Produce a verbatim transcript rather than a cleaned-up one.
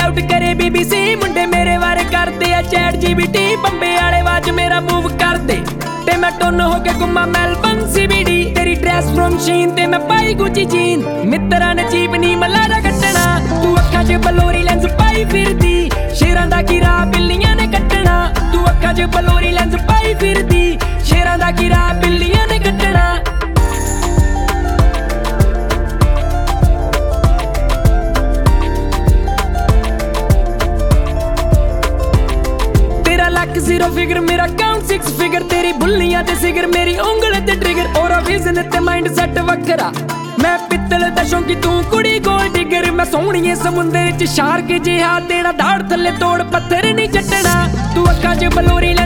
out ਕਰੇ BBC ਮੁੰਡੇ ਮੇਰੇ ਬਾਰੇ ਕਰਦੇ ਆ ਚੈਟ ਜੀਬੀਟੀ ਬੰਬੇ ਵਾਲੇ ਵਾਜ ਮੇਰਾ ਮੂਵ ਕਰਦੇ ਤੇ ਮੈਂ ਟੁੰਨ ਹੋ ਕੇ ਘੁੰਮਾ ਮੈਲਬਨ ਸੀਬੀਡੀ ਤੇਰੀ ਡਰੈਸ ਫਰੋਮ ਸ਼ੀਨ ਤੇ ਮੈਂ ਪਾਈ ਗੁੱਚੀ ਜੀਨ ਮਿੱਤਰਾਂ ਨੇ ਜੀਪ ਨੀ ਮਲਾਰਾ ਕੱਟਣਾ ਤੂੰ ਅੱਖਾਂ 'ਚ ਬਲੋਰੀ ਲੈਂਸ ਪਾਈ ਫਿਰਦੀ ਸ਼ੇਰਾਂ ਦਾ ਕੀ ਰਾਹ ਬਿੱਲੀਆਂ ਨੇ ਕੱਟਣਾ ਤੂੰ ਅੱਖਾਂ 'ਚ ਬਲੋਰੀ ਲੈਂਸ ਪਾਈ ਫਿਰਦੀ ਸ਼ੇਰਾਂ ਦਾ ਕੀ ਰਾਹ ਬਿੱਲੀਆਂ ਨੇ ਕੱਟਣਾ ਲੱਕ ਜ਼ੀਰੋ ਫਿਗਰ ਮੇਰਾ ਕਾਊਂਟ ਸਿਕਸ ਫਿਗਰ ਤੇਰੀ ਬੁੱਲੀਆਂ ਤੇ ਸਿਗਰ ਮੇਰੀ ਉਂਗਲ ਤੇ ਟ੍ਰਿਗਰ ਔਰਾ ਵਿਜ਼ਨ ਤੇ ਮਾਈਂਡ ਸੈਟ ਵੱਖਰਾ ਮੈਂ ਪਿੱਤਲ ਦਾ ਸ਼ੌਂਕੀ ਤੂੰ ਕੁੜੀ ਗੋਲ ਡਿਗਰ ਮੈਂ ਸੋਹਣੀਏ ਸਮੁੰਦਰ 'ਚ ਸ਼ਾਰਕ ਜਿਹਾ ਤੇਰਾ ਦਾੜ ਥੱਲੇ ਤੋੜ ਪੱਥਰ ਨਹੀਂ ਚੱਟਣਾ ਤੂੰ ਅੱਖਾਂ 'ਚ ਬਲੋਰੀ